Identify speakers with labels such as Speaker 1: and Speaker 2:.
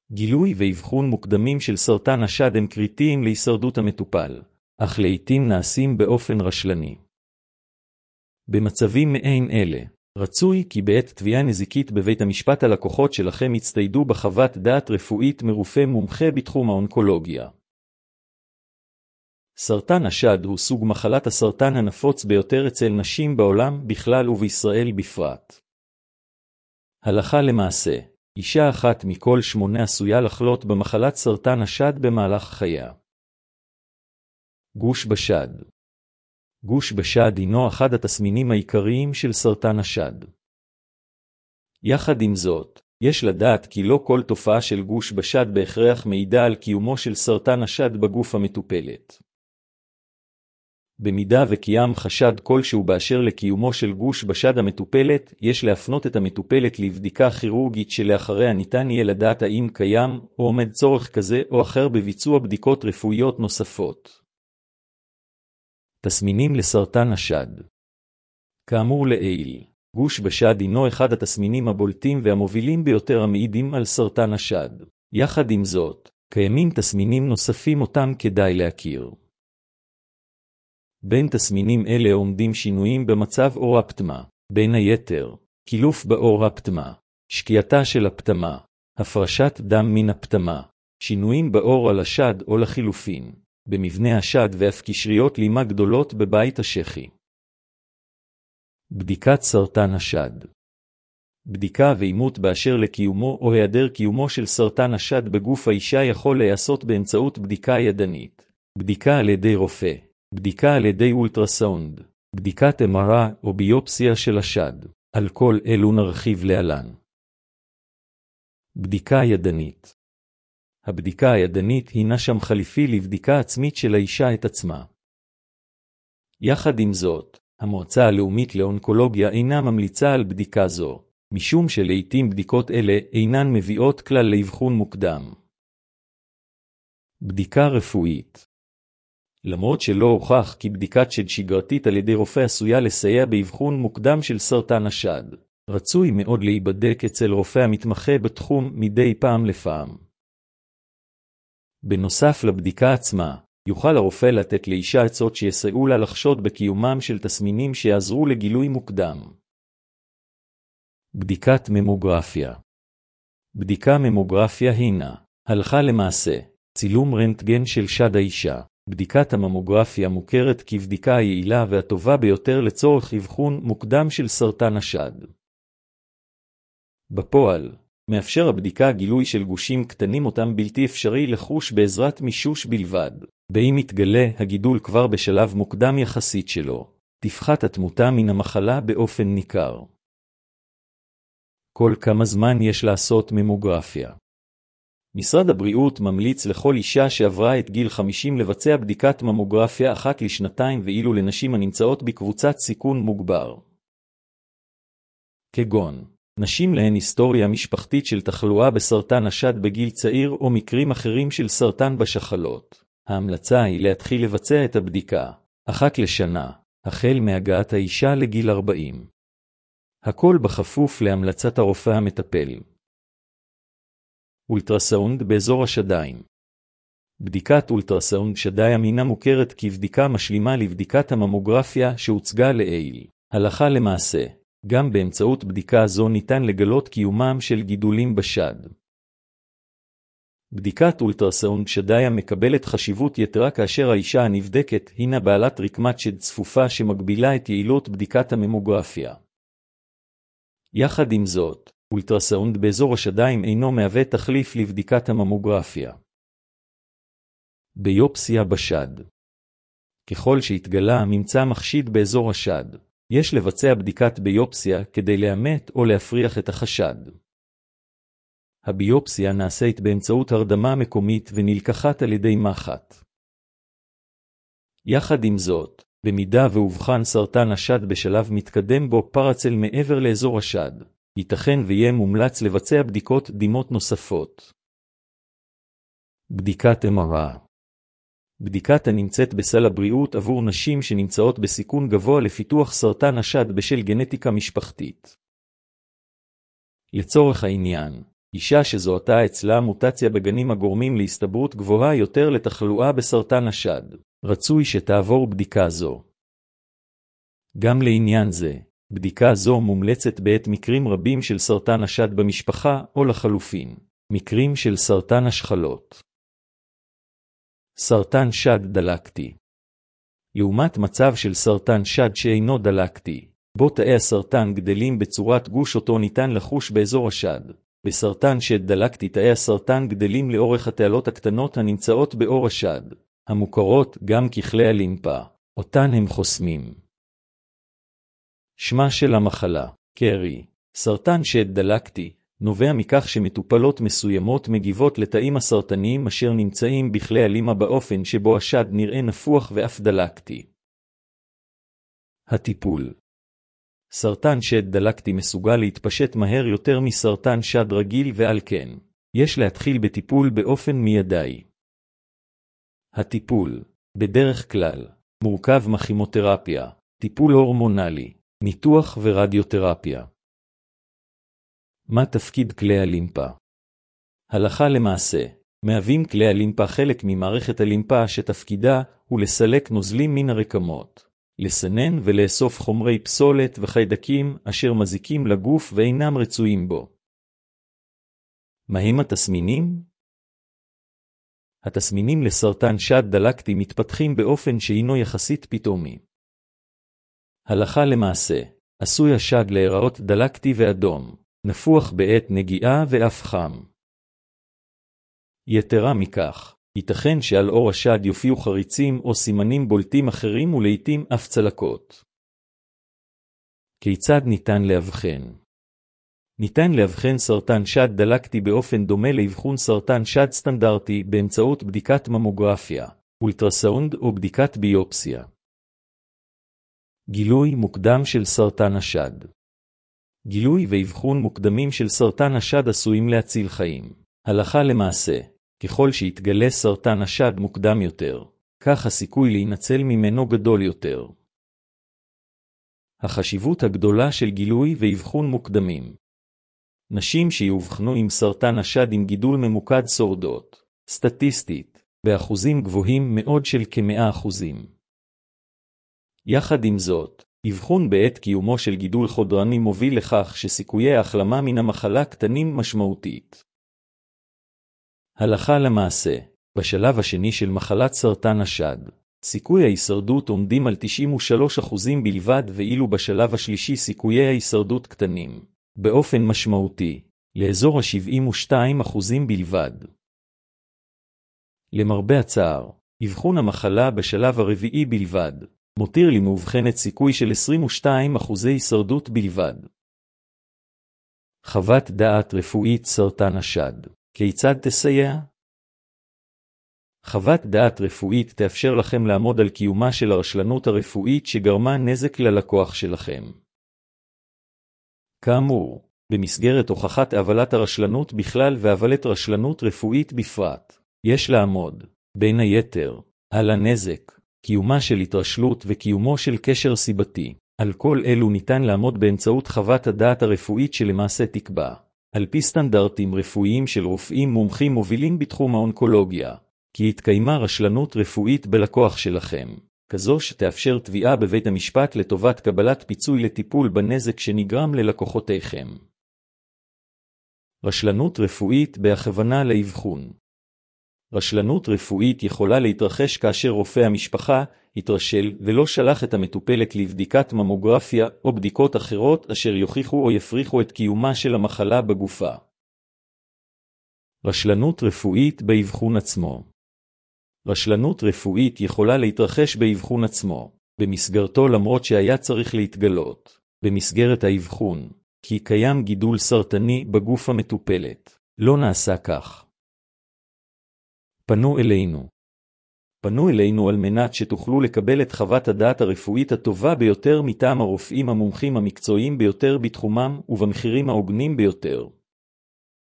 Speaker 1: גילוי ואבחון מוקדמים של סרטן השד הם קריטיים להישרדות המטופל, אך לעתים נעשים באופן רשלני. במצבים מעין אלה, רצוי כי בעת תביעה נזיקית בבית המשפט הלקוחות שלכם יצטיידו בחוות דעת רפואית מרופא מומחה בתחום האונקולוגיה. סרטן השד הוא סוג מחלת הסרטן הנפוץ ביותר אצל נשים בעולם בכלל ובישראל בפרט. הלכה למעשה, אישה אחת מכל 8 עשויה לחלות במחלת סרטן השד במהלך חייה. גוש בשד. גוש בשד הינו אחד התסמינים העיקריים של סרטן השד. יחד עם זאת, יש לדעת כי לא כל תופעה של גוש בשד בהכרח מעידה על קיומו של סרטן השד בגוף המטופלת. במידה וקיים חשד כלשהו באשר לקיומו של גוש בשד המטופלת, יש להפנות את המטופלת לבדיקה כירורגית שלאחריה ניתן יהיה לדעת האם קיים או עומד צורך כזה או אחר בביצוע בדיקות רפואיות נוספות. תסמינים לסרטן השד. כאמור לעיל, גוש בשד הינו אחד התסמינים הבולטים והמובילים ביותר המעידים על סרטן השד. יחד עם זאת, קיימים תסמינים נוספים אותם כדאי להכיר. בין תסמינים אלה עומדים שינויים במצב עור הפטמה, בין היתר, קילוף בעור הפטמה, שקיעתה של הפטמה, הפרשת דם מן הפטמה, שינויים בעור על השד או לחילופין, במבנה השד ואף קשריות לימה גדולות בבית השחי. בדיקת סרטן השד. בדיקה ואימות באשר לקיומו או היעדר קיומו של סרטן השד בגוף האישה יכול להיעשות באמצעות בדיקה ידנית, בדיקה על ידי רופא, בדיקה על ידי אולטרסאונד, בדיקת MRI או ביופסיה של השד. על כל אלו נרחיב להלן. בדיקה ידנית. הבדיקה הידנית הינה שם חליפי לבדיקה עצמית של האישה את עצמה. יחד עם זאת, המועצה הלאומית לאונקולוגיה אינה ממליצה על בדיקה זו, משום שלעיתים בדיקות אלה אינן מביאות כלל לאבחון מוקדם. בדיקה רפואית. למרות שלא הוכח כי בדיקת שד שגרתית על ידי רופא עשויה לסייע באבחון מוקדם של סרטן השד, רצוי מאוד להיבדק אצל רופא המתמחה בתחום מדי פעם לפעם. בנוסף לבדיקה עצמה, יוכל הרופא לתת לאישה עצות שיסייעו לה לחשוד בקיומם של תסמינים שיעזרו לגילוי מוקדם. בדיקת ממוגרפיה. בדיקה ממוגרפיה הינה, הלכה למעשה, צילום רנטגן של שד האישה. בדיקת הממוגרפיה מוכרת כבדיקה היעילה והטובה ביותר לצורך אבחון מוקדם של סרטן השד. בפועל, מאפשר הבדיקה גילוי של גושים קטנים אותם בלתי אפשרי לחוש בעזרת מישוש בלבד. באם מתגלה הגידול כבר בשלב מוקדם יחסית שלו, תפחת התמותה מן המחלה באופן ניכר. כל כמה זמן יש לעשות ממוגרפיה? משרד הבריאות ממליץ לכל אישה שעברה את גיל 50 לבצע בדיקת ממוגרפיה אחת לשנתיים ואילו לנשים הנמצאות בקבוצת סיכון מוגבר. כגון, נשים להן היסטוריה משפחתית של תחלואה בסרטן השד בגיל צעיר או מקרים אחרים של סרטן בשחלות. ההמלצה היא להתחיל לבצע את הבדיקה, אחת לשנה, החל מהגעת האישה לגיל 40. הכל בכפוף להמלצת הרופא המטפל. אולטרסאונד באזור השדיים. בדיקת אולטרסאונד שדיים הינה מוכרת כבדיקה משלימה לבדיקת הממוגרפיה שהוצגה לעיל. הלכה למעשה, גם באמצעות בדיקה זו ניתן לגלות קיומם של גידולים בשד. בדיקת אולטרסאונד שדיים מקבלת חשיבות יתרה כאשר האישה הנבדקת הינה בעלת רקמת שד צפופה שמגבילה את יעילות בדיקת הממוגרפיה. יחד עם זאת, אולטרסאונד באזור השדיים אינו מהווה תחליף לבדיקת הממוגרפיה. ביופסיה בשד. ככל שהתגלה הממצא מחשיד באזור השד, יש לבצע בדיקת ביופסיה כדי לאמת או להפריח את החשד. הביופסיה נעשית באמצעות הרדמה מקומית ונלקחת על ידי מחט. יחד עם זאת, במידה ואובחן סרטן השד בשלב מתקדם בו פרץ אל מעבר לאזור השד, ייתכן ויהיה מומלץ לבצע בדיקות דימות נוספות. בדיקת MRI. בדיקת הנמצאת בסל הבריאות עבור נשים שנמצאות בסיכון גבוה לפיתוח סרטן השד בשל גנטיקה משפחתית. לצורך העניין, אישה שזוהתה אצלה מוטציה בגנים הגורמים להסתברות גבוהה יותר לתחלואה בסרטן השד. רצוי שתעבור בדיקה זו. גם לעניין זה, בדיקה זו מומלצת בעת מקרים רבים של סרטן השד במשפחה או לחלופין, מקרים של סרטן השחלות. סרטן שד דלקתי. לעומת מצב של סרטן שד שאינו דלקתי, בו תאי הסרטן גדלים בצורת גוש אותו ניתן לחוש באזור השד. בסרטן שד דלקתי תאי הסרטן גדלים לאורך התעלות הקטנות הנמצאות באור השד, המוכרות גם ככלי הלימפה, אותן הם חוסמים. שמה של המחלה, קרי, סרטן שד דלקתי, נובע מכך שמטופלות מסוימות מגיבות לתאים הסרטניים אשר נמצאים בכלי הלימה באופן שבו השד נראה נפוח ואף דלקתי. הטיפול. סרטן שד דלקתי מסוגל להתפשט מהר יותר מסרטן שד רגיל ועל כן, יש להתחיל בטיפול באופן מיידי. הטיפול, בדרך כלל, מורכב מכימותרפיה, טיפול הורמונלי, ניתוח ורדיותרפיה. מה תפקיד כלי הלימפה? הלכה למעשה, מהווים כלי הלימפה חלק ממערכת הלימפה שתפקידה הוא לסלק נוזלים מן הרקמות, לסנן ולאסוף חומרי פסולת וחיידקים אשר מזיקים לגוף ואינם רצויים בו. מהם התסמינים? התסמינים לסרטן שד דלקתי מתפתחים באופן שהינו יחסית פתאומי. הלכה למעשה, עשוי השד להיראות דלקתי ואדום, נפוח בעת נגיעה ואף חם. יתרה מכך, ייתכן שעל עור השד יופיעו חריצים או סימנים בולטים אחרים ולעיתים אף צלקות. כיצד ניתן להבחן? ניתן להבחן סרטן שד דלקתי באופן דומה לאבחון סרטן שד סטנדרטי באמצעות בדיקת ממוגרפיה, אולטרסאונד או בדיקת ביופסיה. גילוי מוקדם של סרטן השד. גילוי ואבחון מוקדמים של סרטן השד עשויים להציל חיים. הלכה למעשה, ככל שיתגלה סרטן השד מוקדם יותר, כך הסיכוי להינצל ממנו גדול יותר. החשיבות הגדולה של גילוי ואבחון מוקדמים. נשים שיאובחנו עם סרטן השד עם גידול ממוקד שורדות, סטטיסטית, באחוזים גבוהים מאוד של כ100%. יחד עם זאת, אבחון בעת קיומו של גידול חודרני מוביל לכך שסיכויי ההחלמה מן המחלה קטנים משמעותית. הלכה למעשה, בשלב השני של מחלת סרטן השד, סיכוי ההישרדות עומדים על 93% בלבד ואילו בשלב השלישי סיכויי ההישרדות קטנים, באופן משמעותי, לאזור ה-72% בלבד. למרבה הצער, אבחון המחלה בשלב הרביעי בלבד, מותיר למאובחנת סיכוי של 22% הישרדות בלבד. חוות דעת רפואית סרטן השד. כיצד תסייע? חוות דעת רפואית תאפשר לכם לעמוד על קיומה של הרשלנות הרפואית שגרמה נזק ללקוח שלכם. כאמור, במסגרת הוכחת הבלת הרשלנות בכלל והבלת רשלנות רפואית בפרט, יש לעמוד, בין היתר, על הנזק, קיומה של התרשלות וקיומו של קשר סיבתי. על כל אלו ניתן לעמוד באמצעות חוות הדעת הרפואית שלמעשה תקבע, על פי סטנדרטים רפואיים של רופאים מומחים מובילים בתחום האונקולוגיה, כי התקיימה רשלנות רפואית בלקוח שלכם, כזו שתאפשר תביעה בבית המשפט לטובת קבלת פיצוי לטיפול בנזק שנגרם ללקוחותיכם. רשלנות רפואית בהכוונה לאבחון. רשלנות רפואית יכולה להתרחש כאשר רופא המשפחה התרשל ולא שלח את המטופלת לבדיקת ממוגרפיה או בדיקות אחרות אשר יוכיחו או יפריכו את קיומה של המחלה בגופה. רשלנות רפואית באבחון עצמו. רשלנות רפואית יכולה להתרחש באבחון עצמו, במסגרתו למרות שהיה צריך להתגלות, במסגרת האבחון, כי קיים גידול סרטני בגוף המטופלת. לא נעשה כך. פנו אלינו על מנת שתוכלו לקבל את חוות הדעת הרפואית הטובה ביותר מטעם הרופאים המומחים המקצועיים ביותר בתחומם ובמחירים ההוגנים ביותר.